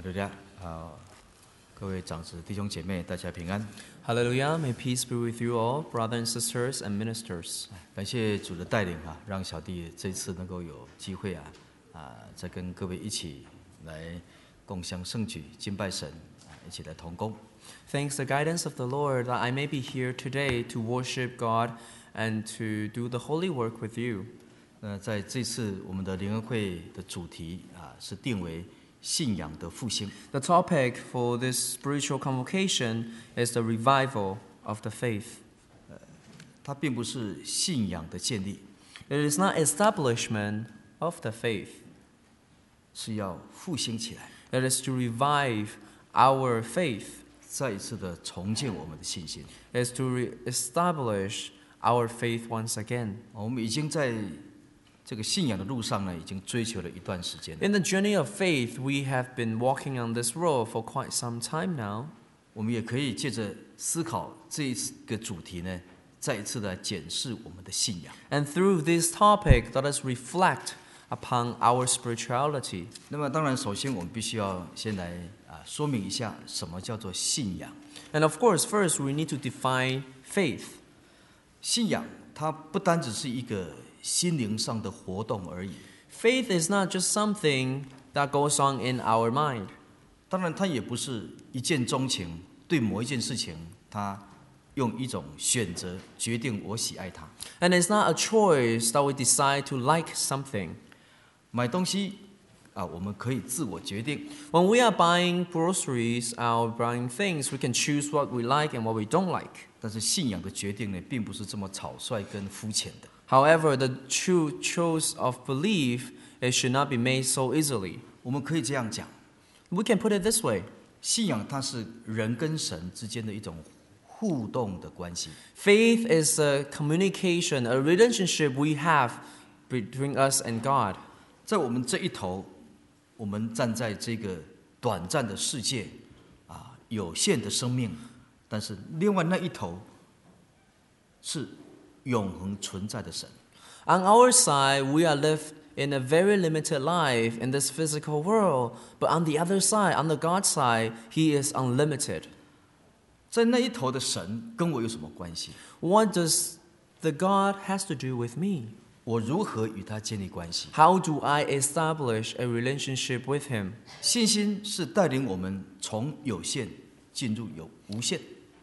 大家各位长子弟兄姐妹，大家平安。 Hallelujah, may peace be with you all, brothers and sisters and ministers. 感谢主的带领让小弟这次能够有机会再跟各位一起来共襄盛举、敬拜神，一起来同工。 Thanks the guidance of the Lord that I may be here today to worship God and to do the holy work with you. 在这次我们的联合会的主题是定为信仰的复兴。 The topic for this spiritual convocation is the revival of the faith. 它并不是信仰的建立， It is not establishment of the faith. 是要复兴起来， It is to revive our faith. 再一次的重建我们的信心。 It is to establish our faith once again. 我们已经在这个信仰的路上呢，已经追求了一段时间。 In the journey of faith, we have been walking on this road for quite some time now. 我们也可以借着思考这一个主题呢，再一次的检视我们的信仰。 And through this topic, let us reflect upon our spirituality. 那么当然，首先我们必须要先来说明一下什么叫做信仰。 And of course, first we need to define faith. 信仰它不单只是一个心灵上的活动而已， Faith is not just something that goes on in our mind. 当然它也不是一见钟情，对某一件事情，它用一种选择决定我喜爱它。 And it's not a choice that we decide to like something. 买东西我们可以自我决定， When we are buying groceries or buying things, we can choose what we like and what we don't like. 但是信仰的决定呢，并不是这么草率跟肤浅的。 However, the true choice of belief, it should not be made so easily. 我们可以这样讲， We can put it this way. 信仰它是人跟神之间的一种互动的关系。 Faith is a communication, a relationship we have between us and God. 在我们这一头，我们站在这个短暂的世界有限的生命，但是另外那一头是永恒存在的神。 On our side, we are lived in a very limited life in this physical world. But on the other side, on the God side, He is unlimited. 在那一头的神跟我有什么关系？ What does the God has to do with me? 我如何与他建立关系？ How do I establish a relationship with Him? 信心是带领我们从有限进入有无限。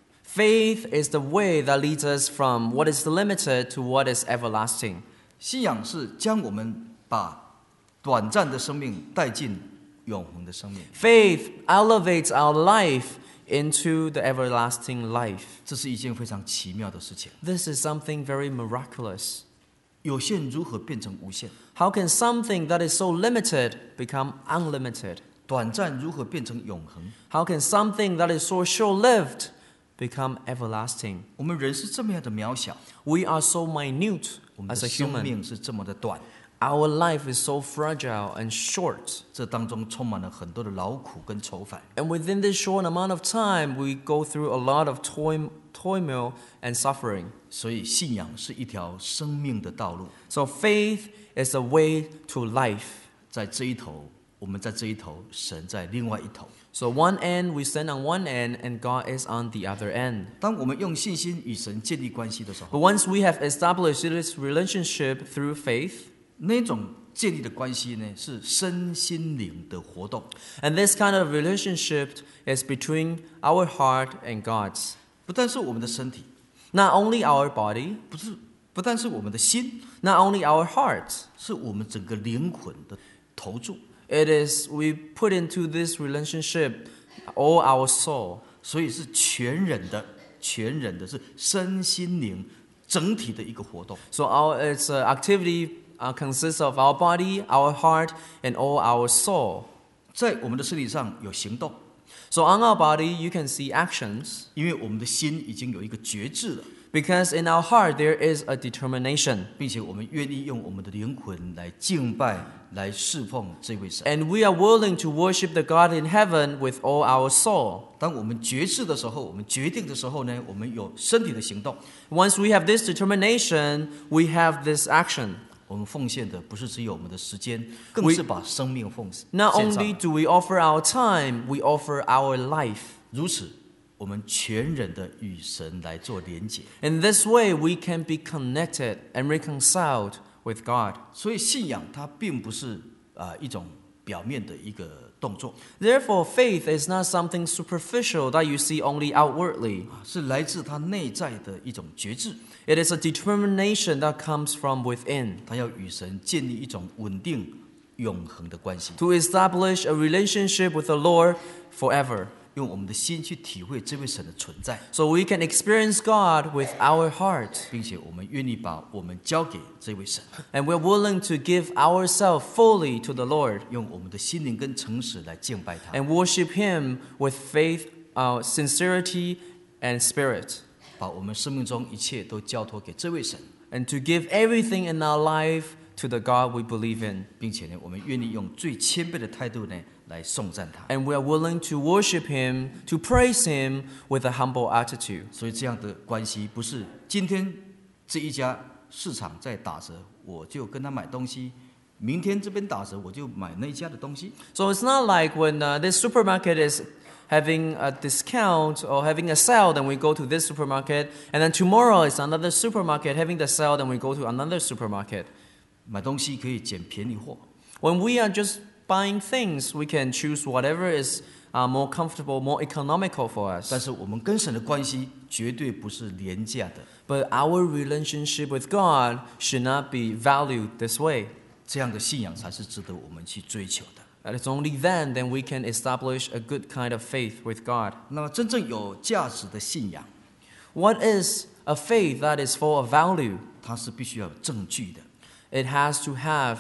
Faith is the way that leads us from what is limited to what is everlasting. 信仰是将我们把短暂的生命带进永恒的生命。 Faith elevates our life into the everlasting life. 这是一件非常奇妙的事情。 This is something very miraculous. 有限如何变成无限？ How can something that is so limited become unlimited? 短暂如何变成永恒？ How can something that is so short-lived become everlasting? 我们人是这么样的渺小， We are so minute 我们 as 的 a 生 human. 命是这么的短， Our life is so fragile and short. 这当中充满了很多的劳苦跟愁烦。 And within this short amount of time, we go through a lot of turmoil and suffering. 所以信仰是一条生命的道路， So faith is a way to life. 在这一头，我们在这一头，神在另外一头。 So one end, we stand on one end, and God is on the other end. 当我们用信心与神建立关系的时 But 候， once we have established this relationship through faith, 那种建立的关系呢，是身心灵的活动， and this kind of relationship is between our heart and God's. 不但是我们的身体， Not only our body, 不但是我们的心， not only our heart. 是我们整个灵魂的投注。 It is we put into this relationship all our soul. 所以是全人的是身心灵整体的一个活动。 So its activity consists of our body, our heart, and all our soul. 在我们的身体上有行动， So on our body, you can see actions. 因为我们的心已经有一个觉志了， Because in our heart, there is a determination. 并且我们愿意用我们的灵魂来敬拜、来侍奉这位神。 And we are willing to worship the God in heaven with all our soul. 当我们觉志的时候，我们决定的时候呢，我们有身体的行动， Once we have this determination, we have this action. 我们奉献的不是只有我们的时间，更是把生命奉献 Not 上 only 来。 do we offer our time, we offer our life. 如此，我们全人的与神来做连结。 In this way, we can be connected and reconciled with God. 所以信仰它并不是一种表面的一个动作， Therefore, faith is not something superficial that you see only outwardly. 是来自他内在的一种觉志。 It is a determination that comes from within 他要与神建立一种稳定、永恒的关系， to establish a relationship with the Lord forever. 用我们的心去体会这位神的存在， So we can experience God with our heart. 并且我们愿意把我们交给这位神， And we're willing to give ourselves fully to the Lord 用我们的心灵跟诚实来敬拜他， and worship Him with faith, sincerity, and spirit. 把我们生命中一切都交托给这位神， And to give everything in our life to the God we believe in. 并且呢，我们愿意用最谦卑的态度呢来颂赞他。 And we are willing to worship Him, to praise Him with a humble attitude. 所以这样的关系不是今天这一家市场在打折，我就跟他买东西；明天这边打折，我就买那一家的东西。 So it's not like when this supermarket is having a discount or having a sale, then we go to this supermarket, and then tomorrow is another supermarket having the sale, then we go to another supermarket. 买东西可以捡便宜货， When we are just buying things, we can choose whatever is more comfortable, more economical for 但 us. 是我们跟神的关系绝对不是廉价的。 But our relationship with God should not be valued this way. 这样的信仰才是值得我们去追求的。 And it's only then we can establish a good kind of faith with God. 那么，真正有价值的信仰， What is a faith that is full of value? 它是必须要有证据的。 It has to have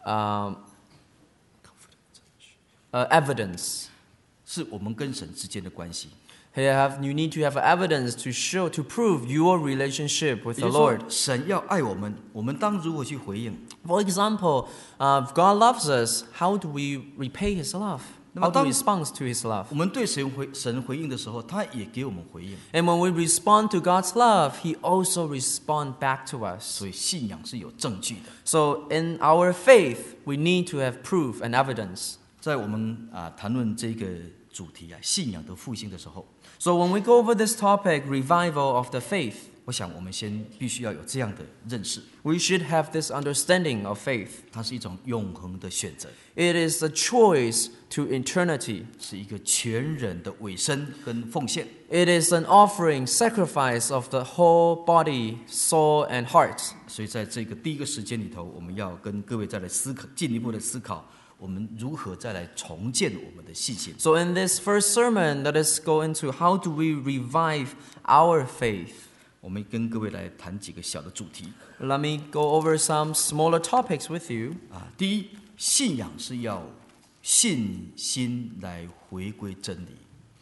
evidence. 是我们跟神之间的关系。 You need to have evidence to show, to prove your relationship with 也 the 就是说 Lord. 神要爱我们，我们当如何去回应？ For example, if God loves us, how do we repay His love? How do we respond to His love? 我们对神回应的时候，他也给我们回应。 And when we respond to God's love, He also responds back to us. 所以信仰是有证据的。 So in our faith, we need to have proof and evidence. 在我们谈论这个主题信仰的复兴的时候， So when we go over this topic, revival of the faith, 我想我们先必须要有这样的认识， we should have this understanding of faith. 它是一种永恒的选择， It is a choice to eternity. 是一个全人的委身跟奉献。 It is an offering, sacrifice of the whole body, soul, and heart. 所以在这个第一个时间里头，我们要跟各位再来思考，进一步的思考，我们如何再来重建我们的信心。 So in this first sermon, let us go into how do we revive our faith. 我们跟各位来谈几个小的主题 Let me go over some smaller topics with you. 第一，信仰是要信心来回归真理。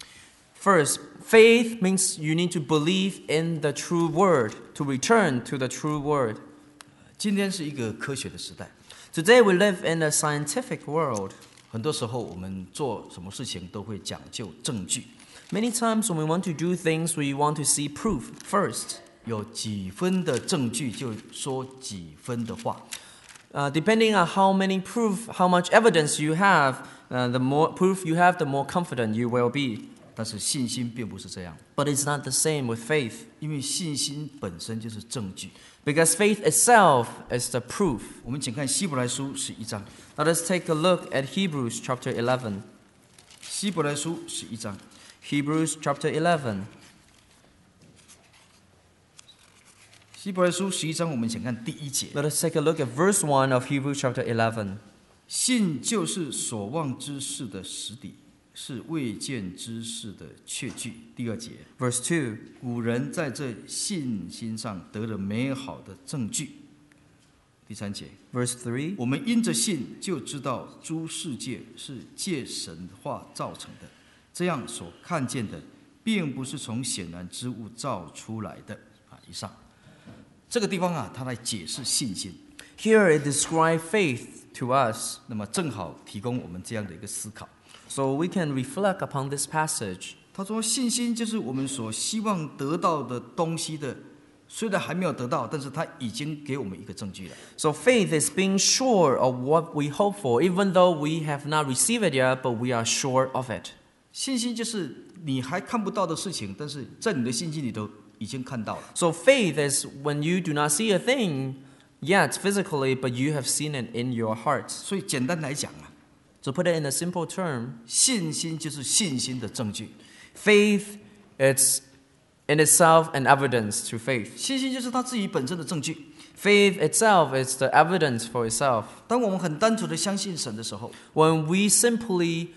First, faith means you need to believe in the true word, to return to the true word. 今天是一个科学的时代， Today we live in a scientific world. 很多时候我们做什么事情都会讲究证据， Many times when we want to do things, we want to see proof first. 有几分的证据就说几分的话。 Depending on how many proof, how much evidence you have, the more proof you have, the more confident you will be. 但是信心并不是这样， But it's not the same with faith. 因为信心本身就是证据。 Because faith itself is the proof. 我们请看希伯来书11章， Let us take a look at Hebrews chapter 11. 希伯来书11章， Hebrews chapter 11. 希伯来书11章，我们请看第1节。 Let us take a look at verse 1 of Hebrews chapter 11. 信就是所望之事的实底，是未见之事的确据。第2节， Verse 2. 古人在这信心上得了美好的证据。第3节， Verse 3. 我们因着信就知道诸世界是借神话造成的，这样所看见的，并不是从显然之物造出来的。以上这个地方他来解释信心， Here it describes faith to us. 那么正好提供我们这样的一个思考。 So we can reflect upon this passage. 他说，信心就是我们所希望得到的东西的虽然还没有得到，但是他已经给我们一个证据了。 So faith is being sure of what we hope for, even though we have not received it yet, but we are sure of it. 信心就是你还看不到的事情，但是在你的信心里头已经看到了。 So faith is when you do not see a thing yet physically, but you have seen it in your heart. 所以简单来讲啊， To put it in a simple term, 信心就是信心的证据。 faith is in itself an evidence to faith. 信心就是他自己本身的证据。 Faith itself is the evidence for itself. 当我们很单纯的相信神的时候， When we simply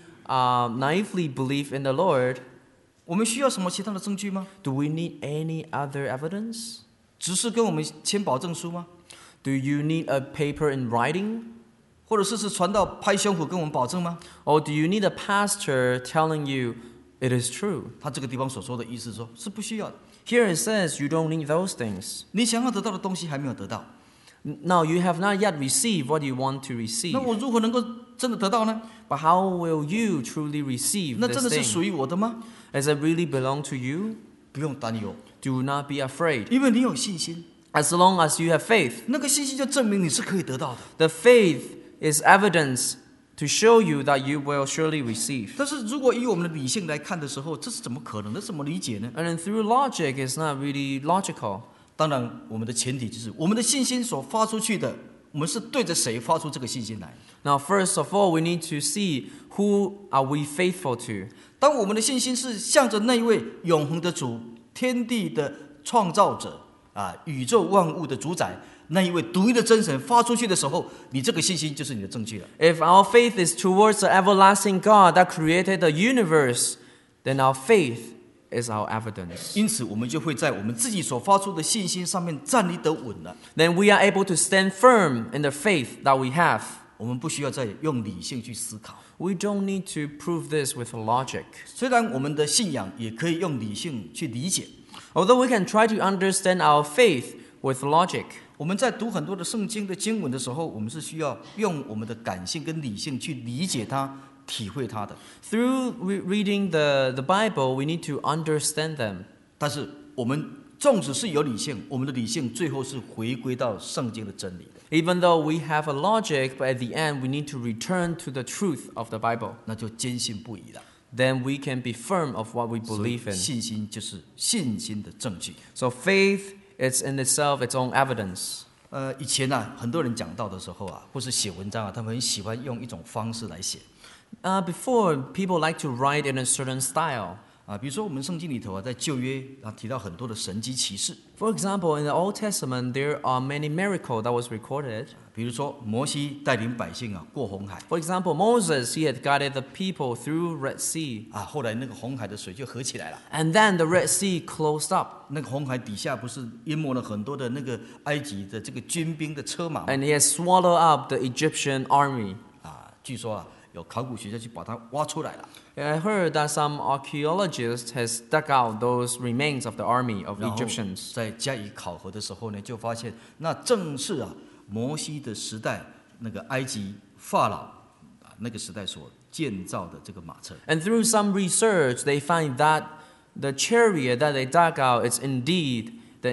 naively believe in the Lord, 我们需要什么其他的证据吗？ do we need any other evidence? 只是跟我们签保证书吗？ Do you need a paper in writing? 或者是传道拍胸脯跟我们保证吗？ Or do you need a pastor telling you it is true? 他这个地方所说的意思说是不需要的。 Here it says you don't need those things. 你想要得到的东西还没有得到， Now you have not yet received what you want to receive. 那我如何能够真的得到呢？ But how will you truly receive 那真 this 的是 thing? 属于我的吗？ Does it really belong to you? 不用担忧， Do not be afraid. 因为你有信心， As long as you have faith, 那个信心就证明你是可以得到的。 the faith is evidence to show you that you will surely receive. 但是如果以我们的理性来看的时候，这是怎么可能的？怎么理解呢？ And then through logic, it's not really logical. 当然，我们的前提就是我们的信心所发出去的，我们是对着谁发出这个信心来？ Now, first of all, we need to see who are we faithful to. 当我们的信心是向着那一位永恒的主、天地的创造者啊，宇宙万物的主宰，那一位独一的真神发出去的时候，你这个信心就是你的证据了。 If our faith is towards the everlasting God that created the universe, then our faith is our evidence. 因此，我们就会在我们自己所发出的信心上面站立得稳了。 Then we are able to stand firm in the faith that we have. 我们不需要再用理性去思考。 We don't need to prove this with logic. 虽然我们的信仰也可以用理性去理解， Although we can try to understand our faith with logic, 我们在读很多的圣经的经文的时候，我们是需要用我们的感性跟理性去理解它、体会它的。 through reading the Bible, we need to understand them. 但是我们纵使是有理性，我们的理性最后是回归到圣经的真理的， Even though we have a logic, but at the end we need to return to the truth of the Bible. 那就坚信不疑了。 Then we can be firm of what we 所 believe 以 in. 信心就是信心的证据。 So faith is in itself its own evidence. 以前啊，很多人讲道的时候啊，或是写文章啊，他们很喜欢用一种方式来写 Before, people like to write in a certain style. 啊，比如说我们圣经里头啊，在旧约啊提到很多的神迹奇事， For example, in the Old Testament, there are many miracles that was recorded. 比如说摩西带领百姓啊过红海 For example, Moses, he had guided the people through Red Sea. 啊，后来那个红海的水就合起来了， And then the Red Sea closed up. 那个红海底下不是淹没了很多的那个埃及的这个军兵的车马吗 And he has swallowed up the Egyptian army. 啊，据说啊有考古学家去把它挖出来了。 I heard that some archaeologists has dug out those remains of the army of 然后 Egyptians. 在加以考核的时候呢，就发现那正是啊摩西的时代那个埃及法老啊那个时代所建造的这个马车。 And through some research, they find that the chariot that they dug out is indeed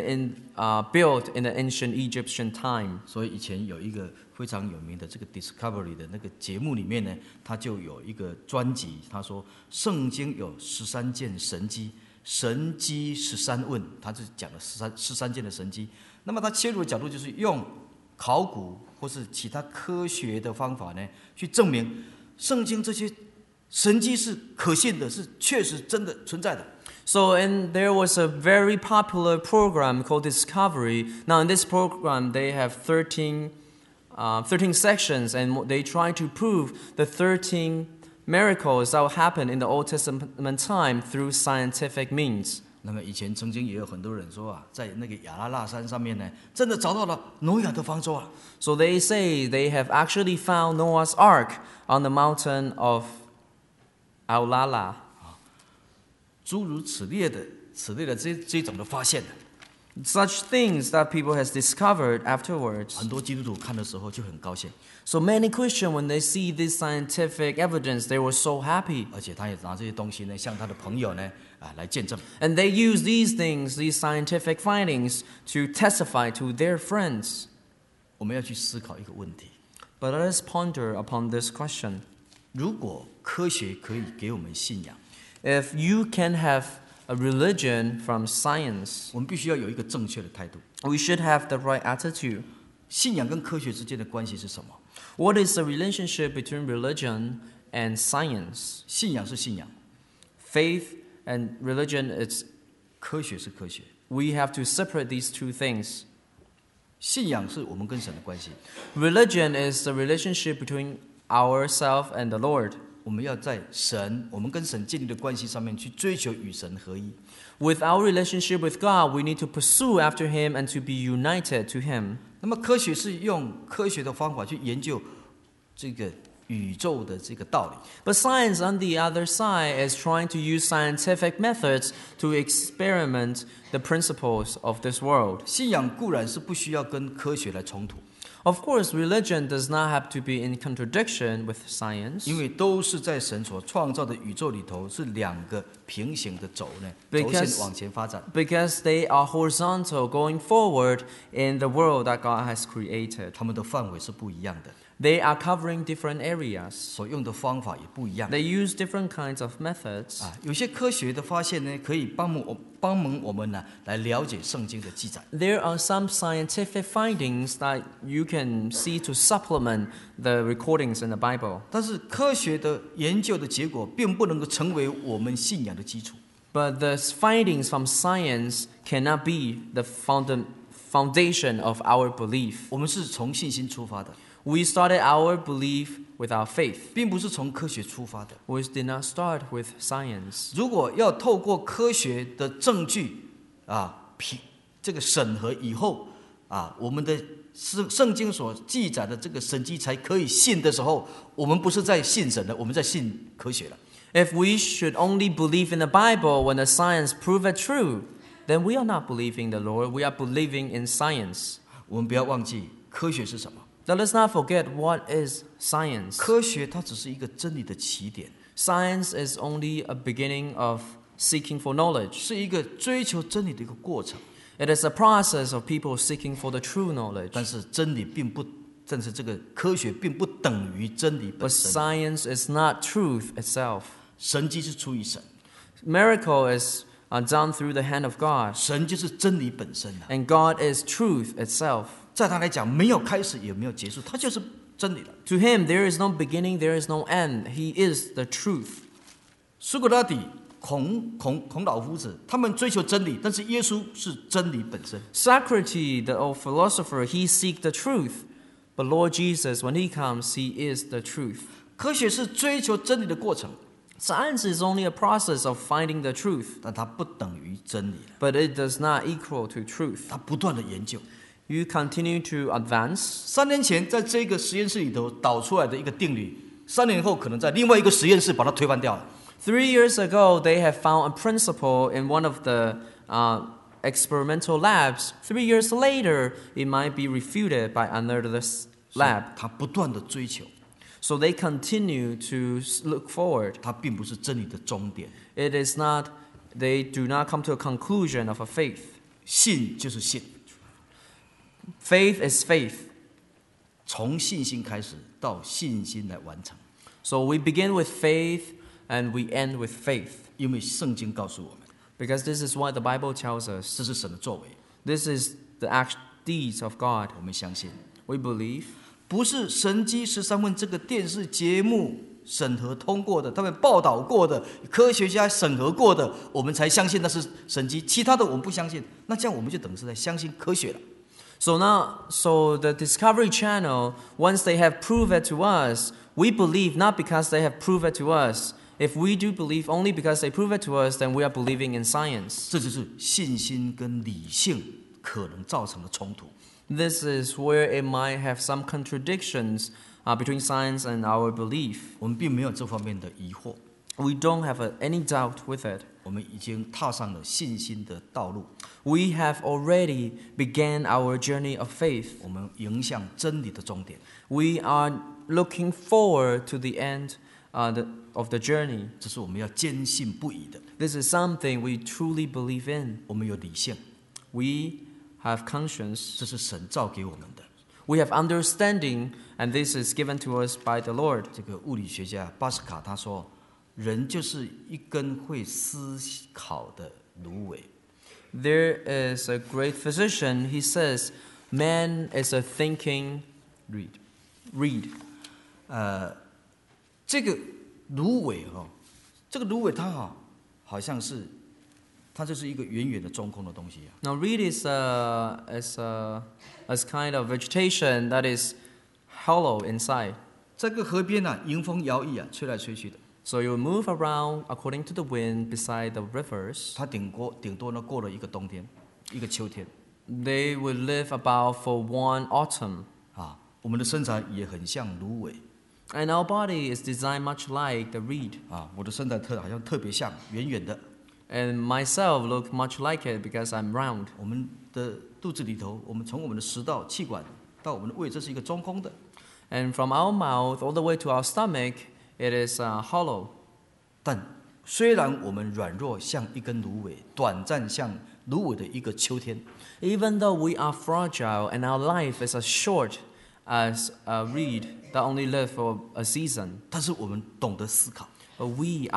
built in the ancient Egyptian time. 所以以前有一个非常有名的这个 Discovery 的那个节目里面呢，它就有一个专辑，他说圣经有13件神迹，神迹13问，他就讲了13件的神迹。那么他切入的角度就是用考古或是其他科学的方法呢，去证明圣经这些神迹是可信的，是确实真的存在的。 So, and there was a very popular program called Discovery. Now, in this program, they have 13 sections, and they try to prove the 13 miracles that will happen in the Old Testament time through scientific means. 那么以前曾经也有很多人说啊，在那个亚拉腊山上面呢，真的找到了挪亚的方舟啊。 So they say they have actually found Noah's Ark on the mountain of Aulala. 诸如此类的这种的发现呢， Such things that people has discovered afterwards. 很多基督徒看的时候就很高兴， So many Christians, when they see this scientific evidence, they were so happy. 而且他也拿这些东西呢，向他的朋友呢来见证。 And they use these things, these scientific findings, to testify to their friends. 我们要去思考一个问题： But let us ponder upon this question. 如果科学可以给我们信仰， If you can have a religion from science, 我们必须要有一个正确的态度。 we should have the right attitude. 信仰跟科学之间的关系是什么？ What is the relationship between religion and science? 信仰是信仰， Faith and religion, it's, 科学是科学。 we have to separate these two things. 信仰是我们跟神的关系， Religion is the relationship between ourselves and the Lord. 我们要在我们跟神建立的关系上面去追求与神合一。 With our relationship with God, we need to pursue after Him and to be united to Him. 那么科学是用科学的方法去研究这个宇宙的这个道理， But science, on the other side, is trying to use scientific methods to experiment the principles of this world. 信仰固然是不需要跟科学来冲突， Of course, religion does not have to be in contradiction with science, 因为都是在神所创造的宇宙里头是两个平行的轴呢， Because- 轴线往前发展。 because they are horizontal going forward in the world that God has created. 他们的范围是不一样的， They are covering different areas. 所用的方法也不一样。 They use different kinds of methods. 有些科学的发现呢，可以帮忙我们呢来了解圣经的记载。 There are some scientific findings that you can see to supplement the recordings in the Bible. 但是科学的研究的结果并不能够成为我们信仰的基础。 But the findings from science cannot be the foundation of our belief. 我们是从信心出发的， We started our belief with our faith. 并不是从科学出发的。 We did not start with science. 如果要透过科学的证据这个审核以后我们的圣经所记载的这个神迹才可以信的时候，我们不是在信神了，我们在信科学了。 If we should only believe in the Bible when the science prove it true, then we are not believing the Lord, we are believing in science. 我们不要忘记科学是什么？ Now let's not forget what is science. 科学它只是一个真理的起点， Science is only a beginning of seeking for knowledge. 是一个追求真理的一个过程。 It is a process of people seeking for the true knowledge. 但是这个科学并不等于真理本 But 身。 science is not truth itself. 神迹是出于神， Miracle is done through the hand of God. 神就是真理本身啊。 And God is truth itself. 在他来讲，没有开始也没有结束，他就是真理了。 To him, there is no beginning, there is no end. He is the truth. 苏格拉底、孔老夫子，他们追求真理，但是耶稣是真理本身。 Socrates, the old philosopher, he seeks the truth. But Lord Jesus, when he comes, he is the truth. 科学是追求真理的过程， Science is only a process of finding the truth, 但它不等于真理了。 but it does not equal to truth. 他不断的研究。 You continue to advance. 3年前在这个实验室里头导出来的一个定律，3年后可能在另外一个实验室把它推翻掉了。 3 years ago, they have found a principle in one of the experimental labs. 3 years later, it might be refuted by another lab. 他不断的追求， So they continue to look forward. 它并不是真理的终点。 It is not, they do not come to a conclusion of a faith. 信就是信， Faith is faith. 从信心开始到信心来完成。 So we begin with faith and we end with faith. 因为圣经告诉我们， Because this is what the Bible tells us. 这是神的作为， This is the deeds of God. 我们相信， We believe. 不是神机13问这个电视节目审核通过的，他们报道过的，科学家审核过的，我们才相信那是神机，其他的我们不相信。那这样我们就等于是在相信科学了。 So the Discovery Channel, once they have proved it to us, we believe not because they have proved it to us. If we do believe only because they prove it to us, then we are believing in science. 这就是信心跟理性可能造成的冲突。 This is where it might have some contradictions between science and our belief. 我们并没有这方面的疑惑， We don't have any doubt with it. 我们已经踏上了信心的道路， We have already began our journey of faith. 我们迎向真理的终点。 We are looking forward to the end of the journey. 这是我们要坚信不疑的。 This is something we truly believe in. 我们有理性， We have conscience. 这是神造给我们的。 We have understanding, and this is given to us by the Lord. 这个物理学家巴斯卡他说，人就是一根会思考的芦苇。 There is a great physician. He says, man is a thinking reed. 这个芦苇这个芦苇它好像是，它就是一个圆圆的中空的东西。 Now, reed is kind of vegetation that is hollow inside. 在这个河边迎风摇曳吹来吹去的。 So you move around according to the wind beside the rivers. 它顶多过了一个冬天，一个秋天。 They will live about for one autumn. 我们的身材也很像芦苇。 And our body is designed much like the reed. 我的身材好像特别像，圆圆的。 And myself look much like it because I'm round. 我们的肚子里头，我们从我们的食道、气管到我们的胃，这是一个中空的。 And from our mouth all the way to our stomach, it is hollow. 但虽然我们软弱像一根芦苇，短暂像芦苇的一个秋天， Even though we are fragile and our life is as short as a reed that only live for a season, 但是我们懂得思考， but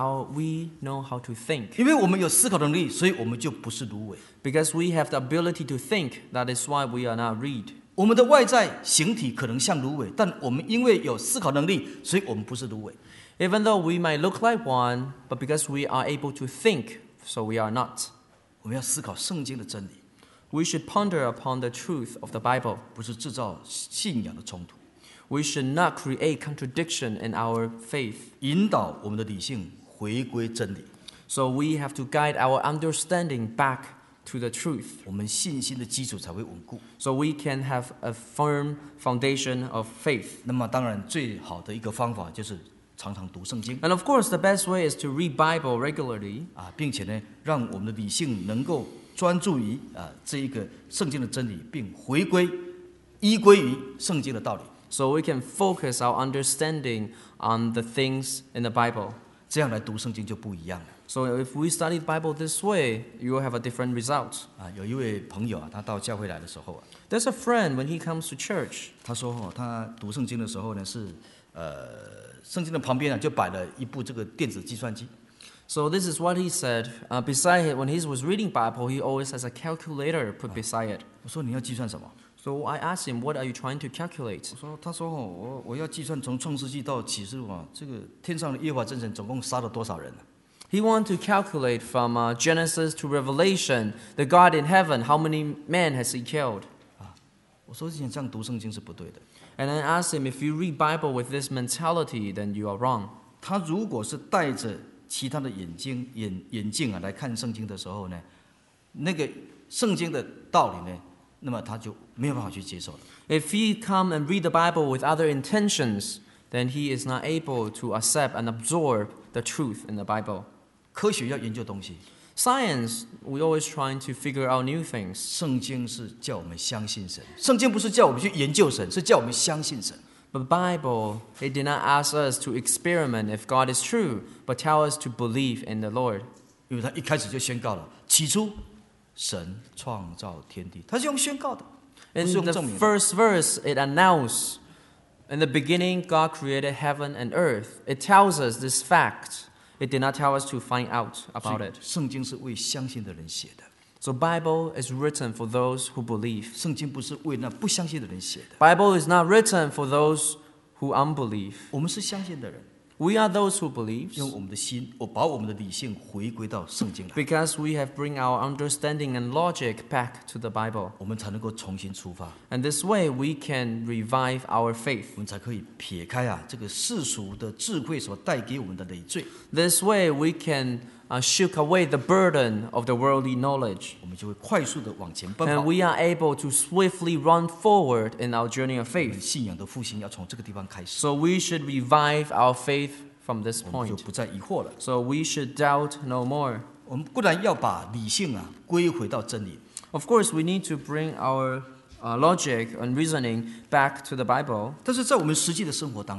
we know how to think. 因为我们有思考能力，所以我们就不是芦苇。 Because we have the ability to think, that is why we are not reed. 我们的外在形体可能像芦苇，但我们因为有思考能力，所以我们不是芦苇。 Even though we might look like one, but because we are able to think, so we are not. 我们要思考圣经的真理， We should ponder upon the truth of the Bible. 不是制造信仰的冲突， We should not create contradiction in our faith. 引导我们的理性回归真理。 So we have to guide our understanding back to the truth, 我们信心的基础才会稳固。 so we can have a firm foundation of faith. 那么，当然最好的一个方法就是常常读圣经 And of course, the best way is to read Bible regularly, 并且呢，让我们的理性能够专注于这一个圣经的真理，并依归于圣经的道理。 so we can focus our understanding on the things in the Bible. 这样来读圣经就不一样了。 So if we study the Bible this way, you will have a different result. 有一位朋友他到教会来的时候 There's a friend when he comes to church. 他说他读圣经的时候呢是圣经的旁边就摆了一部这个电子计算机。 So this is what he said. Beside it, when he was reading Bible, he always has a calculator put beside it. 我说你要计算什么？ So I asked him, what are you trying to calculate? 他说我要计算从创世纪到启示录这个天上的耶和华真神总共杀了多少人 He wanted to calculate from Genesis to Revelation, the God in heaven, how many men has he killed? 我说你这样读圣经是不对的。 And I asked him, if you read Bible with this mentality, then you are wrong. 他如果是戴着其他的眼镜来看圣经的时候呢，那个圣经的道理呢，那么他就没有办法去接受了。 If he come and read the Bible with other intentions, then he is not able to accept and absorb the truth in the Bible. 科学要研究东西， Science, we always trying to figure out new things. 圣经是叫我们相信神，圣经不是叫我们去研究神，是叫我们相信神。 But Bible, it did not ask us to experiment if God is true, but tell us to believe in the Lord. 因为他一开始就宣告了，起初神创造天地，他是用宣告的，不 In 是用 the 证明的。 first verse, it announced, in the beginning, God created heaven and earth. It tells us this fact. It did not tell us to find out 所 about 以 it. 圣经是为相信的人写的， So Bible is written for those who believe. 圣经不是为那不相信的人写的。 Bible is not written for those who unbelieve. 我们是相信的人， We are those who believe 用我们的心，把我们的理性回归到圣经来， because we have bring our understanding and logic back to the Bible. 我们才能够重新出发， And this way we can revive our faith. 我们才可以撇开这个世俗的智慧所带给我们的累赘， This way we can shook away the burden of the worldly knowledge. 我们就会快速的往前奔 And 跑。 we are able to swiftly run forward in our journey of 我们 faith. 信仰的复兴要从这个地方开始， So we should revive our faith from this 我们就 point. 不再疑惑了。 So we should doubt no more. 我们固然要把理性归回到真理， Of course, we need to bring our logic and reasoning back to the Bible. 但是在我们实际的生活当中，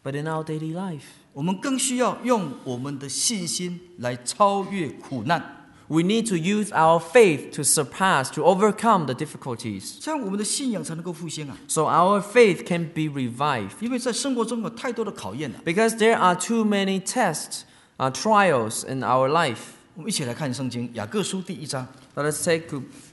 but in our daily life. 我们更需要用我们的信心来超越苦难， We need to use our faith to surpass, to overcome the difficulties, 这样我们的信仰才能够复兴啊！ so our faith can be revived. 因为在生活中有太多的考验了。 Because there are too many tests, trials in our life. 我们一起来看圣经雅各书第1章。 Let us take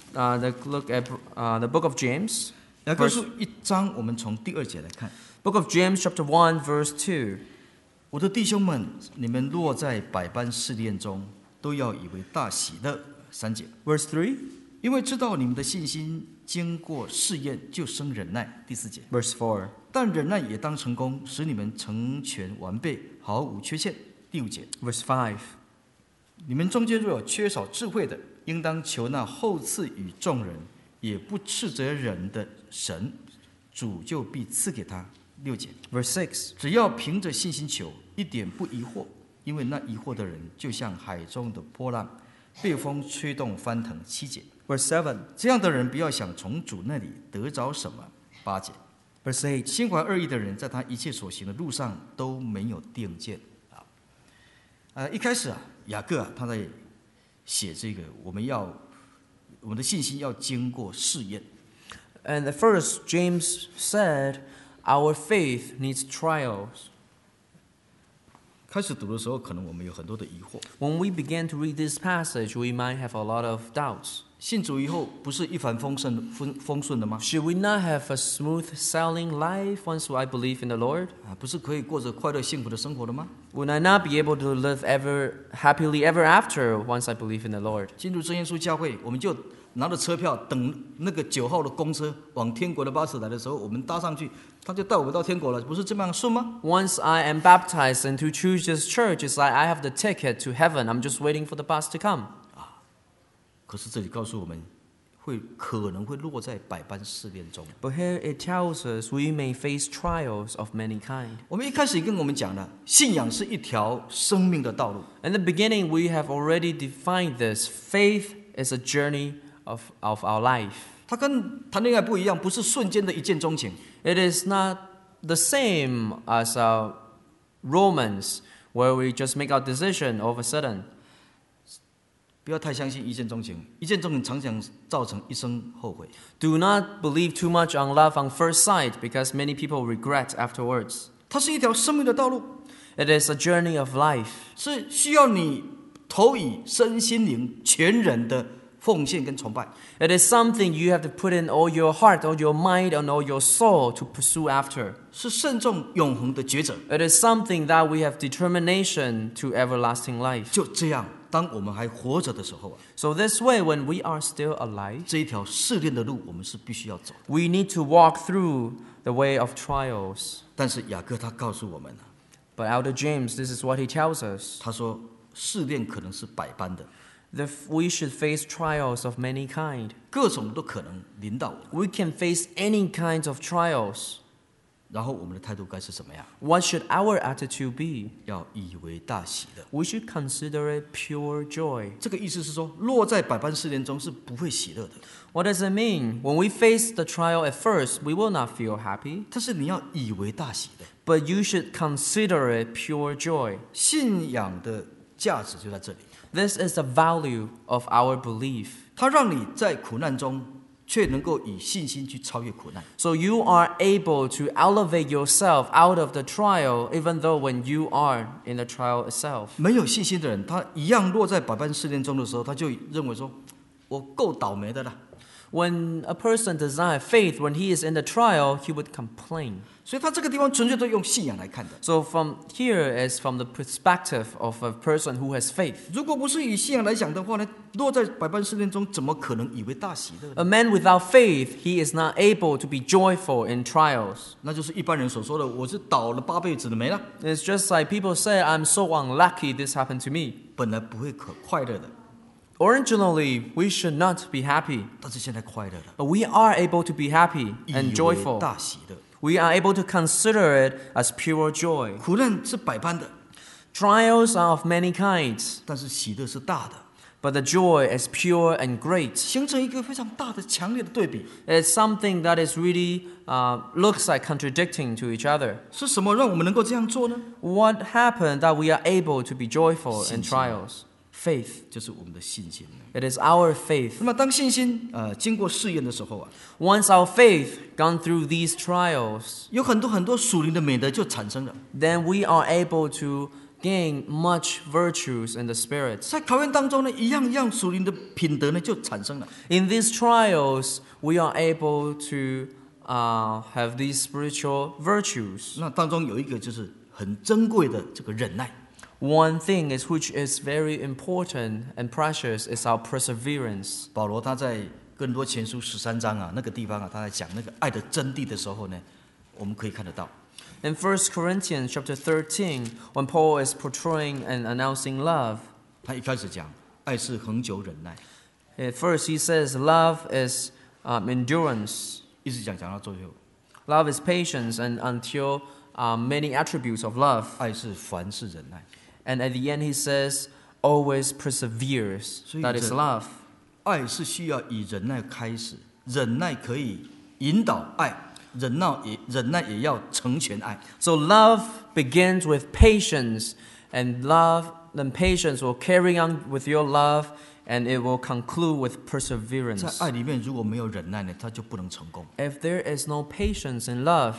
a look at the book of James. 雅各书1章，我们从第2节来看。 Book of James, chapter 1, verse 2. 我的弟兄们，你们落在百般试炼中，都要以为大喜乐。3节， Verse 3. 因为知道你们的信心经过试验，就生忍耐。第4节， Verse 4. 但忍耐也当成功，使你们成全完备，毫无缺陷。第5节， Verse 5. 你们中间若有缺少智慧的，应当求那厚赐与众人，也不斥责人的神，主就必赐给他。6节， Verse 6. 只要凭着信心求，一点不疑惑，因为那疑惑的人就像海中的波浪，被风吹动翻腾。7节， Verse 7. 这样的人不要想从主那里得着什么。8节， Verse 8. 心怀恶意的人，在他一切所行的路上都没有定见。一开始雅各他在写这个，我们的信心要经过试验。 And at first, James said, our faith needs trials. 开始读的时候，可能我们有很多的疑惑。 When we began to read this passage, we might have a lot of doubts. 信主以后，不是一帆风顺的吗？ Should we not have a smooth sailing life once I believe in the Lord? 不是可以过着快乐幸福的生活的吗？ Would I not be able to live happily ever after once I believe in the Lord? 进入真耶稣教会，我们就拿着车票等那个9号的公车往天国的巴士来的时候，我们搭上去，他就带我们到天国了，不是这么样顺吗？ Once I am baptized into Jesus Church, it's like I have the ticket to heaven. I'm just waiting for the bus to come. 可是这里告诉我们，可能会落在百般试炼中。 But here it tells us we may face trials of many kind. 我们一开始跟我们讲了，信仰是一条生命的道路。 In the beginning, we have already defined this. Faith is a journey of our life. 它跟谈恋爱不一样，不是瞬间的一见钟情。 It is not the same as romance, where we just make our decision all of a sudden. 不要太相信一见钟情，一见钟情常常造成一生后悔。 Do not believe too much on love on first sight, because many people regret afterwards. 它是一条生命的道路， It is a journey of life. 是需要你投以身心灵全人的奉献跟崇拜。 It is something you have to put in all your heart, all your mind, and all your soul to pursue after. 是慎重永恒的抉择。 It is something that we have determination to everlasting life. 就这样，当我们还活着的时候 So this way, when we are still alive, 这一条试炼的路，我们是必须要走的。 we need to walk through the way of trials. 但是雅各他告诉我们 But Elder James, this is what he tells us. 他说试炼可能是百般的， We should face trials of many kind. 各种都可能临到我们。 We can face any kinds of trials. 然后我们的态度该是什么样？ What should our attitude be? 要以为大喜的。 We should consider it pure joy. 这个意思是说，落在百般试炼中是不会喜乐的。 What does it mean? When we face the trial at first, we will not feel happy. 但是你要以为大喜的。 But you should consider it pure joy. 信仰的价值就在这里， This is the value of our belief. 它让你在苦难中却能够以信心去超越苦难。 So you are able to elevate yourself out of the trial, even though when you are in the trial itself. 没有信心的人，他一样落在百般试炼中的时候，他就认为说，我够倒霉的啦。 When a person does not have faith, when he is in the trial, he would complain. 所以他这个地方纯粹都用信仰来看的。 So from here is from the perspective of a person who has faith. 如果不是以信仰来讲的话呢，落在百般试炼中，怎么可能以为大喜乐呢？ A man without faith, he is not able to be joyful in trials. 那就是一般人所说的，我是倒了8辈子的霉了， It's just like people say, I'm so unlucky this happened to me. 本来不会快乐的， Originally, we should not be happy, 但是现在快乐了， but we are able to be happy 以 and 为 joyful. 大喜乐。 We are able to consider it as pure joy. 苦难是百般的， Trials are of many kinds, 但是喜乐是大的。 but the joy is pure and great. 形成一个非常大的、强烈的对比。 It's something that is really looks like contradicting to each other. 是什么让我们能够这样做呢？ What happened that we are able to be joyful in trials? Faith. 就是我们的信心。 It is our faith. 那么当信心经过试验的时候啊， Once our faith gone through these trials, 有很多属灵的美德就产生了。 then we are able to gain much virtues in the Spirit. 在考验当中呢，一样属灵的品德呢就产生了。 In these trials, we are able to have these spiritual virtues. 那当中有一个就是很珍贵的这个忍耐。 One thing is which is very important and precious is our perseverance. 保罗他在哥林多前书13章啊那个地方啊，他在讲那个爱的真谛的时候呢，我们可以看得到。 In 1 Corinthians chapter 13, when Paul is portraying and announcing love, 他一开始讲爱是恒久忍耐， at first he says love is endurance, 一直讲到最后， love is patience, and until many attributes of love. 爱是凡事忍耐。 And at the end he says, always perseveres. That is love. 爱是需要以忍耐开始，忍耐可以引导爱，忍耐也要成全爱。 So love begins with patience, and then patience will carry on with your love, and it will conclude with 在 perseverance. 爱里面如果没有忍耐呢，他就不能成功。 If there is no patience in love,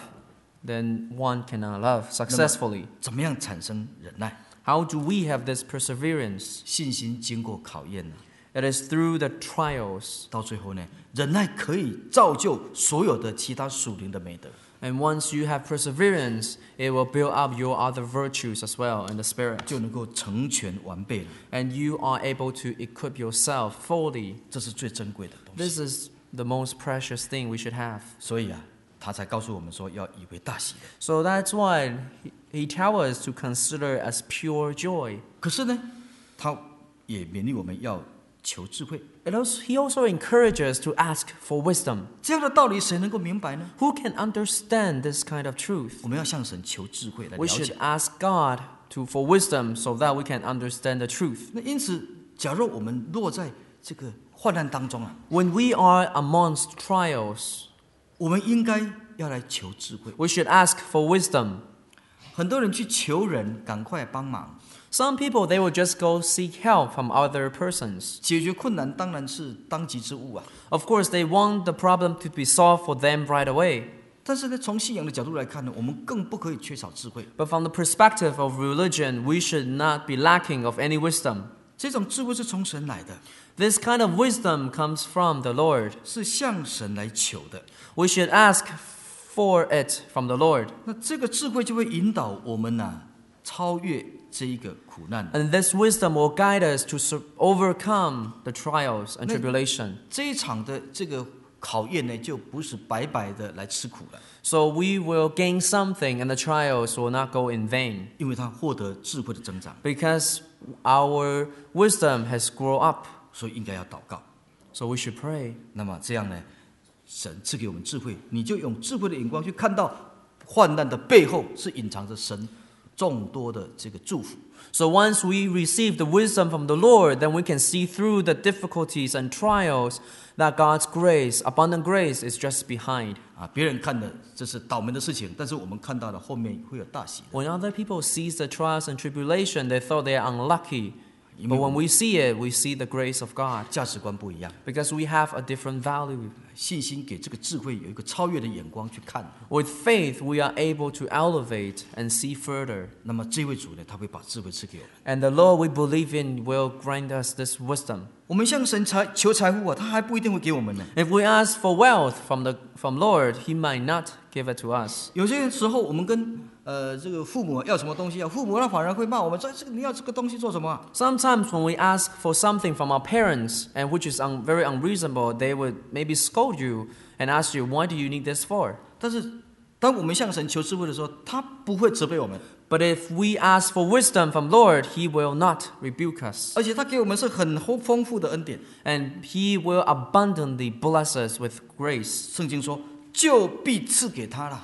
then one cannot love successfully. 怎么样产生忍耐？ How do we have this perseverance? 信心经过考验呢， It is through the trials. 到最后呢，忍耐可以造就所有的其他属灵的美德。 And once you have perseverance, it will build up your other virtues as well in the Spirit. 就能够成全完备了， And you are able to equip yourself fully. 这是最珍贵的东西。 This is the most precious thing we should have. 所以啊，他才告诉我们说要以为大喜的。 So that's why he tells us to consider as pure joy. 可是呢，他也勉励我们要求智慧。 He also encourages us to ask for wisdom. 这样的道理谁能够明白呢？ Who can understand this kind of truth? 我们要向神求智慧来 We 了 should 解。 ask God for wisdom so that we can understand the truth. 那因此，假如我们落在这个患难当中啊， When we are amongst trials, 我们应该要来求智慧。 we should ask for wisdom. 很多人去求人赶快帮忙， Some people, they will just go seek help from other persons. 解决困难当然是当即之务啊。 Of course, they want the problem to be solved for them right away. 但是呢，从信仰的角度来看呢，我们更不可以缺少智慧。 But from the perspective of religion, we should not be lacking of any wisdom. 这种智慧是从神来的， This kind of wisdom comes from the Lord. 是向神来求的。 We should ask for it from the Lord. 那这个智慧就会引导我们超越这一个苦难。 And this wisdom will guide us to overcome the trials and tribulation. 这一场的这个考验呢，就不是白白的来吃苦了， So we will gain something and the trials will not go in vain. 因为他获得智慧的增长， Because our wisdom has grown up. 所以应该要祷告。 So we should pray. 那么这样呢，神赐给我们智慧，你就用智慧的眼光去看到患难的背后是隐藏着神众多的这个祝福。 So once we receive the wisdom from the Lord, then we can see through the difficulties and trials that God's grace, abundant grace, is just behind. 别人看的这是倒霉的事情，但是我们看到了后面会有大喜。 When other people see the trials and tribulation, they thought they are unlucky. But when we see it, we see the grace of God. 价值观不一样， Because we have a different value. 信心给这个智慧有一个超越的眼光去看。 With faith, we are able to elevate and see further. 那么这位主呢，他会把智慧赐给我们。 And the Lord we believe in will grant us this wisdom. 我们向神求财富啊，他还不一定会给我们呢。 If we ask for wealth from Lord, He might not give it to us. 有些时候我们跟这个父母要什么东西啊，父母反而会骂我们说这个你要这个东西做什么啊？ Sometimes when we ask for something from our parents, and which is very unreasonable, they would maybe scold you and ask you, why do you need this for? 但是当我们向神求智慧的时候，他不会责备我们， But if we ask for wisdom from Lord, He will not rebuke us. 而且他给我们是很丰富的恩典。 And He will abundantly bless us with grace. 圣经说，就必赐给他了。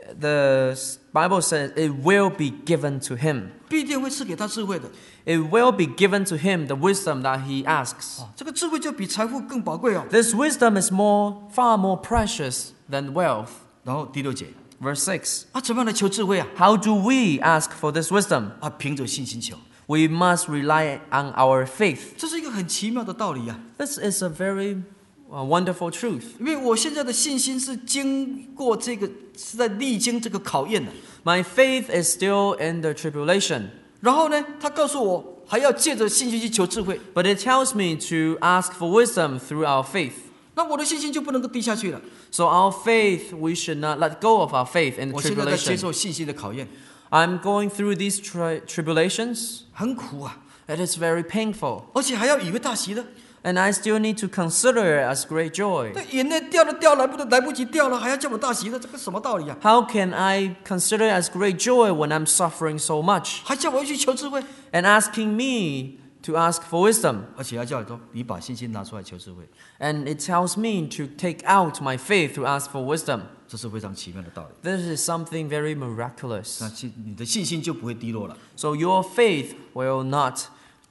the Bible says it will be given to him. 必定会赐给他智慧的。 It will be given to him the wisdom that he asks. 这个智慧就比财富更宝贵哦。 This wisdom is far more precious than wealth. 然后第6节 Verse 6. 啊，怎么样来求智慧啊？ How do we ask for this wisdom? 啊，凭着信心求。 We must rely on our faith. 这是一个很奇妙的道理啊。 This is a very wonderful truth. 因为我现在的信心是经过这个，是在历经这个考验的。 My faith is still in the tribulation. 然后呢，他告诉我还要借着信心去求智慧。 But it tells me to ask for wisdom through our faith. 那我的信心就不能够低下去了。 So our faith, we should not let go of our faith in the 我现在在接 tribulation. 受信心的考验， I'm going through these tribulations. 很苦啊， It is very painful. 而且还要以为大喜的。 And I still need to consider it as great joy. 那眼泪掉了掉来不及掉了，还要叫我大喜的，这个什么道理啊？ How can I consider it as great joy when I'm suffering so much? 还叫我去求智慧， And asking me to ask for wisdom. 而且还叫你说你把信心拿出来求智慧， And it tells me to take out my faith to ask for wisdom. 这是非常奇妙的道理。 This is something very miraculous. 那你的信心就不会低落了。 So your faith will not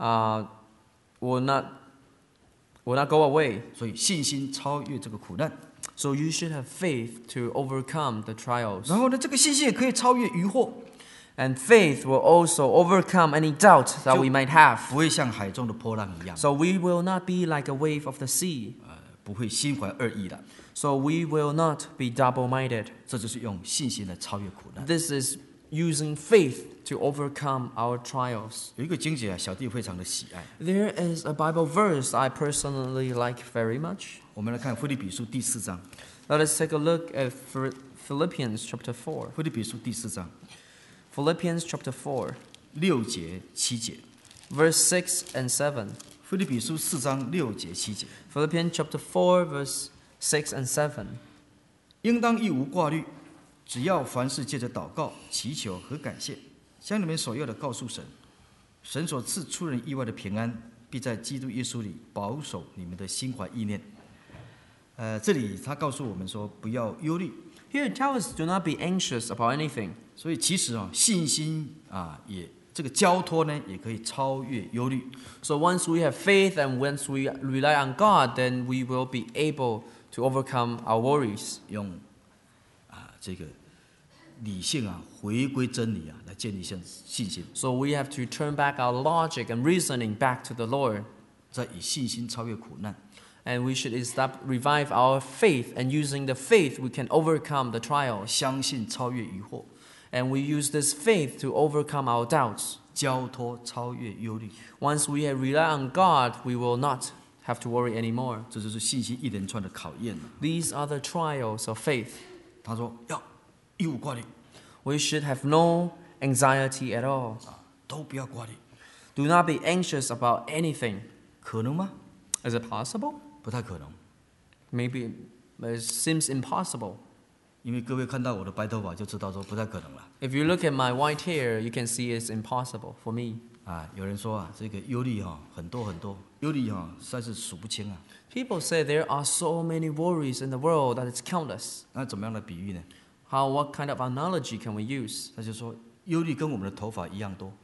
go away. 所以信心超越这个苦难， So you should have faith to overcome the trials. 然后呢，这个信心也可以超越疑惑， And faith will also overcome any doubt that we might have. 不会像海中的波浪一样， So we will not be like a wave of the sea. 不会心怀二意的。 So we will not be double-minded. 这就是用信心来超越苦难。 This is using faith to overcome our trials. 有一个经节啊，小弟非常的喜爱。 There is a Bible verse I personally like very much. 我们来看腓立比书第4章， Let us take a look at Philippians chapter 4. 腓立比书第4章 Philippians chapter 4, 6节7节， verse 6 and 7. 腓立比书4章6节7节， Philippians chapter 4, verse 6 and 7. 应当一无挂虑，只要凡事借着祷告、祈求和感谢，将你们所要的告诉神，神所赐出人意外的平安，必在基督耶稣里保守你们的心怀意念。这里他告诉我们说，不要忧虑。 Here it tells us do not be anxious about anything. 所以其实啊，信心啊，也这个交托呢，也可以超越忧虑。 So once we have faith and once we rely on God, then we will be able to overcome our worries. 用这个理性啊，回归真理啊，来建立信心， So we have to turn back our logic and reasoning back to the Lord. 再以信心超越苦难。 And we should revive our faith, and using the faith we can overcome the trials. 相信超越疑惑， And we use this faith to overcome our doubts. 交托超越忧虑， Once we have rely on God, we will not have to worry anymore. 这就是信心一连串的考验。 These are the trials of faith. 他说要一无挂虑， We should have no anxiety at all. 都不要挂虑， Do not be anxious about anything. 可能吗？ Is it possible? 不太可能， Maybe it seems impossible. 因为各位看到我的白头发就知道说不太可能了。 If you look at my white hair, you can see it's impossible for me. 有人说啊，这个忧虑很多很多，忧虑实在是数不清啊。 People say there are so many worries in the world that it's countless. 那怎么样的比喻呢？ What kind of analogy can we use? 他就说忧虑跟我们的头发一样多。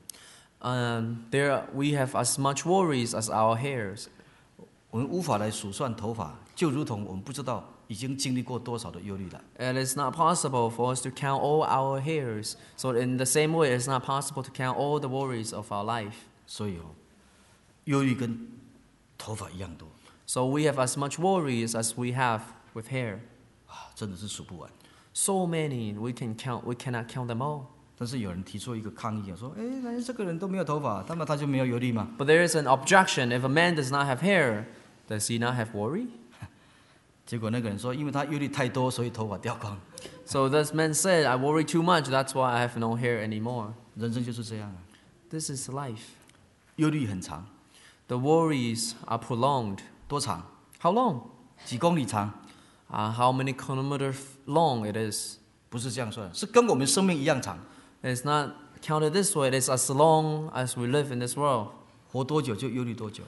We have as much worries as our hairs. 我们无法来数算头发，就如同我们不知道已经经历过多少的忧虑了。 It is not possible for us to count all our hairs. So in the same way, it's not possible to count all the worries of our life. 所以忧虑跟头发一样多 So we have as much worries as we have with hair. 真的是数不完。 So many we cannot count them all. 但是有人提出一个抗议说：“那这个人都没有头发，那么他就没有忧虑吗 But there is an objection. If a man does not have hair, does he not have worry?？” 结果那个人说：“因为他忧虑太多，所以头发掉光。 So this man said, I worry too much, that's why I have no hair anymore. ” 人生就是这样啊， This is life. 忧虑很长， The worries are prolonged. 多长？ How long? 几公里长？ How many kilometers long it is? 不是这样算，是跟我们生命一样长。 It's not counted this way. It is as long as we live in this world. 活多久就忧虑多久。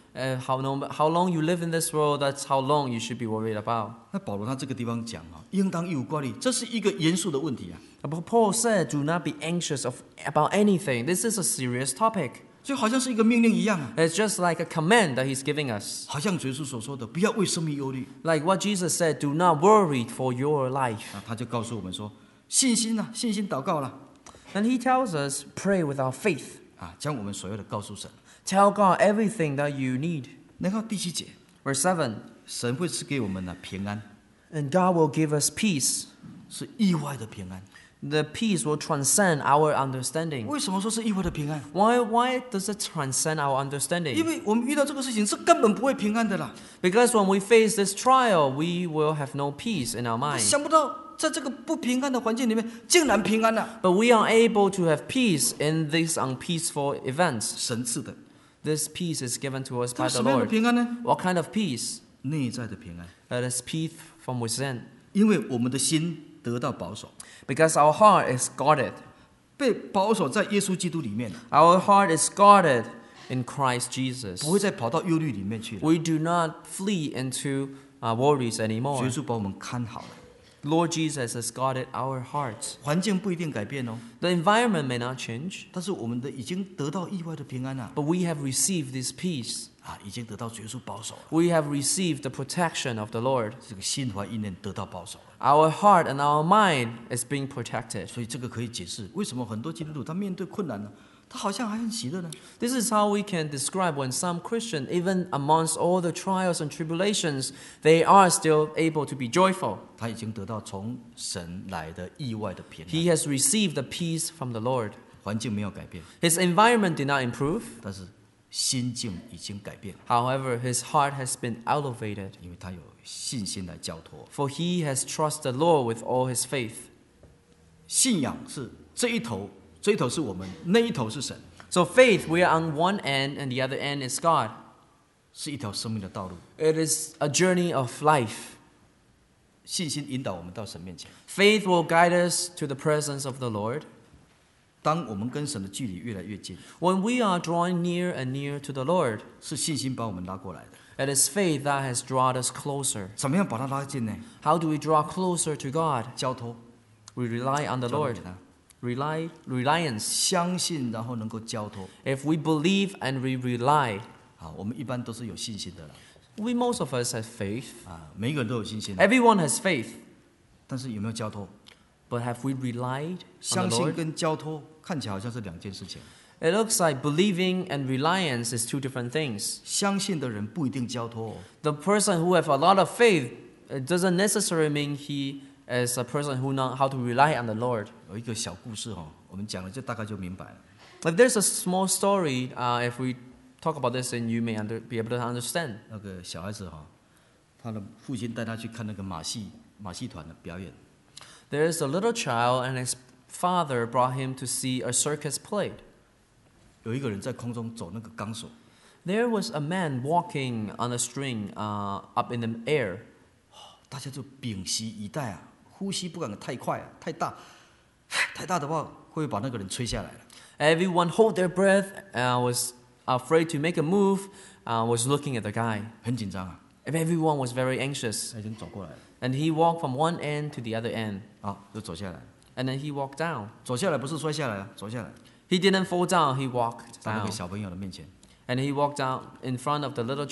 How long you live in this world, that's how long you should be worried about. 那保罗他这个地方讲应当一无挂虑，这是一个严肃的问题啊。 But Paul said, do not be anxious about anything. This is a serious topic. 就好像是一个命令一样啊， It's just like a command that he's giving us. 好像主耶稣所说的，不要为生命忧虑。 Like what Jesus said, do not worry for your life. 他就告诉我们说，信心祷告了 And he tells us, pray without faith. 将我们所有的告诉神。 Tell God everything that you need. 然后第7节， Verse 7. 神会赐给我们平安， And God will give us peace. 是意外的平安。 The peace will transcend our understanding. 为什么说是意外的平安？ Why does it transcend our 因 understanding? 为我们遇到这个事情是根本不会平安的啦。 Because when we face this trial, we will have no peace in our mind. 想不到在这个不平安的环境里面，竟然平安了。 But we are able to have peace in these unpeaceful events. 神赐的， This peace is given to us 这 by 是 the 什么样的 Lord. 平安呢？ What kind of peace? 内在的平安， That is peace from within. 因为我们的心得到保守， Because our heart is guarded. 被保守在耶稣基督里面， Our heart is guarded in Christ Jesus. 不会再跑到忧虑里面去了。 We do not flee into worries 耶 anymore. 稣把我们看好了， Lord Jesus has guarded our hearts. 环境不一定改变哦， The environment may not change, 但是我们已经得到意外的平安了 but we have received this peace. 已经得到耶稣保守了， We have received the protection of the Lord. 这个心怀意念得到保守了。 Our heart and our mind is being protected. 所以这个可以解释为什么很多基督徒他面对困难呢，他好像还很喜乐呢。 This is how we can describe when some Christian, even amongst all the trials and tribulations, they are still able to be joyful. 他已经得到从神来的意外的平安， He has received the peace from the Lord. 环境没有改变， His environment did not improve. 但是心境已经改变， However, his heart has been elevated, 因为他有信心来交托。 for he has trusted the Lord with all his faith. 信仰是这一头，这一头是我们，那一头是神， So faith, we are on one end and the other end is God. 是一条生命的道路。 It is a journey of life. 信心引导我们到神面前。 Faith will guide us to the presence of the Lord. 当我们跟神的距离越来越近， When we are drawing near and near to the Lord, 是信心把我们拉过来的。 it is faith that has drawn us closer. 怎么样把它拉近呢？ How do we draw closer to God? 交托， We rely on the 交托 Lord. 给他， Reliance. 相信，然后能够交托。 If we believe and we rely, 我们一般都是有信心的啦。 we most of us have faith. 每一个人都有信心， Everyone has faith. 但是有没有交托？ But have we relied on 相 the 信 Lord? 跟交托看起来好像是两件事情。 It looks like believing and reliance is two different things. 相信的人不一定交托哦， The person who have a lot of faith, it doesn't necessarily mean he is a person who know how to rely on the Lord. 有一个小故事我们讲了就大概就明白了。 Like there's a small story. If we talk about this, then you may be able to understand. 那个小孩子他的父亲带他去看那个马戏团的表演。 There is a little child, and his father brought him to see a circus play. 有一个人在空中走那个钢索， There was a man walking on a string up in the air. 大家就屏息以待呼吸不敢太快太大，太大的话会把那个人吹下来了。 Everyone hold their breath, was afraid to make a move, was looking at the guy. 很紧张 Everyone was very anxious. 他已经走过来了， And he walked from one end to the other end. 就走下来。 And then he walked down. 走下来不是摔下来走下来 He didn't fall down, he walked 到那 down. 个小朋友的面前。 And he walked down in front of the little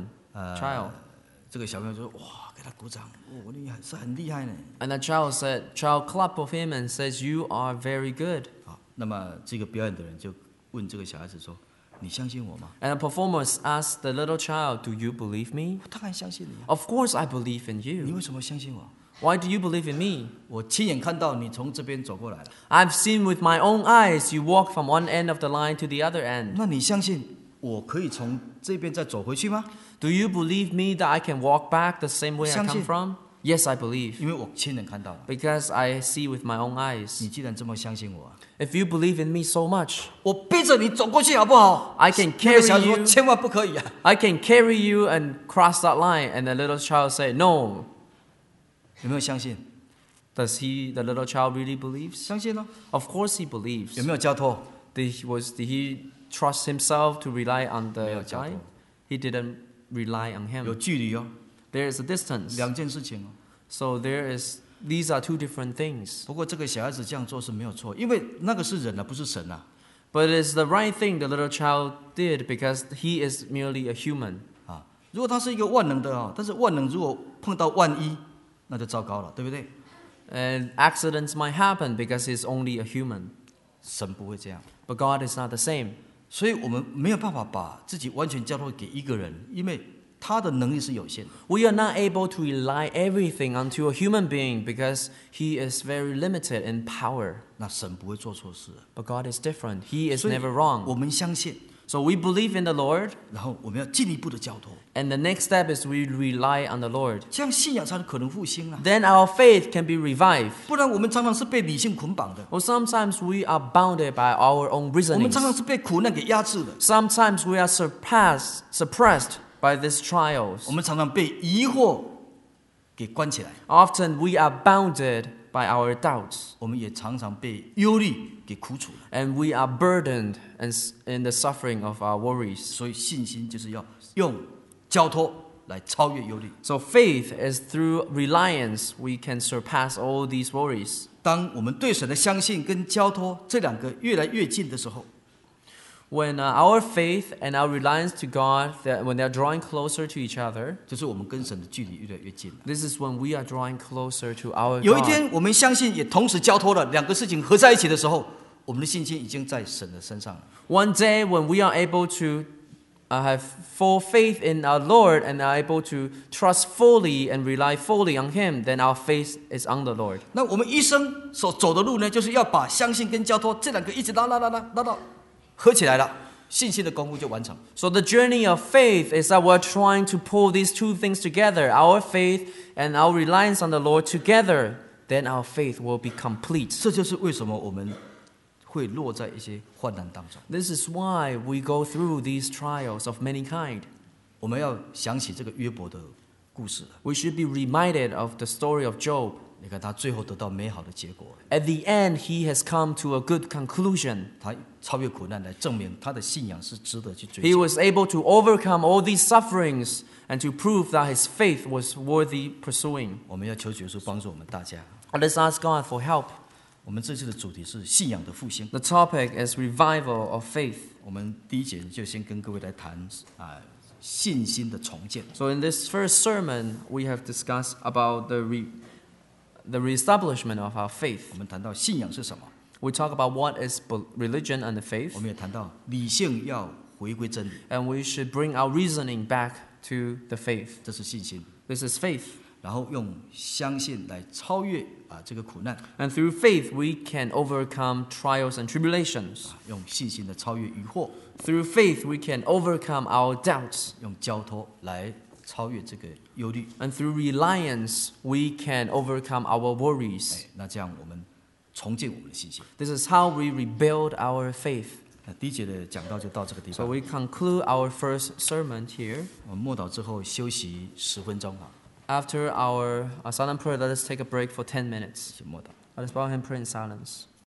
child. 这个小朋友就说：“哇，给他鼓掌，厉害，是很厉害呢。 And the child clapped for him and says, "You are very good." 那么这个表演的人就问这个小孩子说：“你相信我吗 And the performers asked the little child, "Do you believe me?"？” 当然相信你 Of course I believe in 你 you. 为什么相信我？ Why do you believe in me? 我亲眼看到你从这边走过来了。 I've seen with my own eyes you walk from one end of the line to the other end. 那你相信我可以从这边再走回去吗？ Do you believe me that I can walk back the same way I 相信。 come from? Yes, I believe. 因为我亲眼看到了。 Because I see with my own eyes. 你既然这么相信我 If you believe in me so much, 我背着你走过去好不好 I can 那个小 carry 孩说：“ you. 千万不可以啊！ I can carry you and cross that line. And the little child said, "No." 有没有相信？ Does the little child really believes? 相信哦。 Of course he believes. 有没有交托？ Did he trust himself to rely on 没有 the 交托。 guide? He didn't rely on 有 him. 距离哦， There is a distance. 两件事情哦。 So these are two different things. 不过这个小孩子这样做是没有错，因为那个是人啊，不是神啊。 But it's the right thing the little child did because he is merely a human. 啊，如果他是一个万能的哦，但是万能如果碰到万一，那就糟糕了，对不对？ And accidents might happen because he's only a human. 神不会这样， But God is not the same. 所以我们没有办法把自己完全交托给一个人，因为他的能力是有限的。 We are not able to rely everything onto a human being because he is very limited in power. 那神不会做错事， But God is different. He is 所以 never 我 wrong. 们相信， So we believe in the Lord, 然后我们要进一步的交托， and the next step is we rely on the Lord. 这样信仰才能可能复兴啊。 Then our faith can be revived. 不然我们常常是被理性捆绑的， Or sometimes we are bounded by our own 我们 reasonings. 常常是被苦难给压制的， Sometimes we are suppressed by these trials. 我们常常被疑惑给关起来， Often we are bounded by our doubts, 我们也常常被忧虑给苦楚了。 and we are burdened in the suffering of our worries. 所以信心就是要用交托来超越忧虑。 So faith is through reliance we can surpass all these worries. 当我们对神的相信跟交托这两个越来越近的时候， When our faith and our reliance to God, when they are drawing closer to each other, 就是我们跟神的距离越来越近了。 this is when we are drawing closer to our 有一 God. 天我们相信，也同时交托了，两个事情合在一起的时候，我们的信心已经在神的身上了。 One day when we are able to have full faith in our Lord and are able to trust fully and rely fully on Him, then our faith is on the Lord. 那我们一生所走的路呢，就是要把相信跟交托这两个一直拉到合起来了，信心的功夫就完成。 So the journey of faith is that we're trying to pull these two things together, our faith and our reliance on the Lord together, then our faith will be complete. 这就是为什么我们会落在一些患难当中。 This is why we go through these trials of many kind. 我们要想起这个约伯的故事了。 We should be reminded of the story of Job. 你看他最后得到美好的结果， At the end, he has come to a good conclusion. 他超越苦难来证明他的信仰是值得去追 He 求。 was able to overcome all these sufferings and to prove that his faith was worthy pursuing. 我们要求耶稣帮助我们大家。 Let's ask God for help. 我们这次的主题是信仰的复兴。 The topic is revival of faith. 我们第一节就先跟各位来谈信心的重建。 So in this first sermon, we have discussed about the reestablishment of our faith. 我们谈到信仰是什么， We talk about what is religion and the 我 faith, 们也谈到理性要回归真理， and we should bring our reasoning back to the faith. 这是信心。 This is faith. 然后用相信来超越这个苦难， And through faith, we can overcome trials and tribulations. 用信心的超越疑惑， Through faith, we can overcome our doubts. 用交托来超越这个忧虑。 And through reliance, we can overcome our worries. 那这样我们重建我们的信心。 This is how we rebuild our faith. 那第一节的讲道就到这个地 So 方。 we conclude our first sermon here. 我们默祷之后休息10分钟哈， After our silent prayer, let us take a break for 10 minutes. 请默祷。 Let us bow and pray in silence.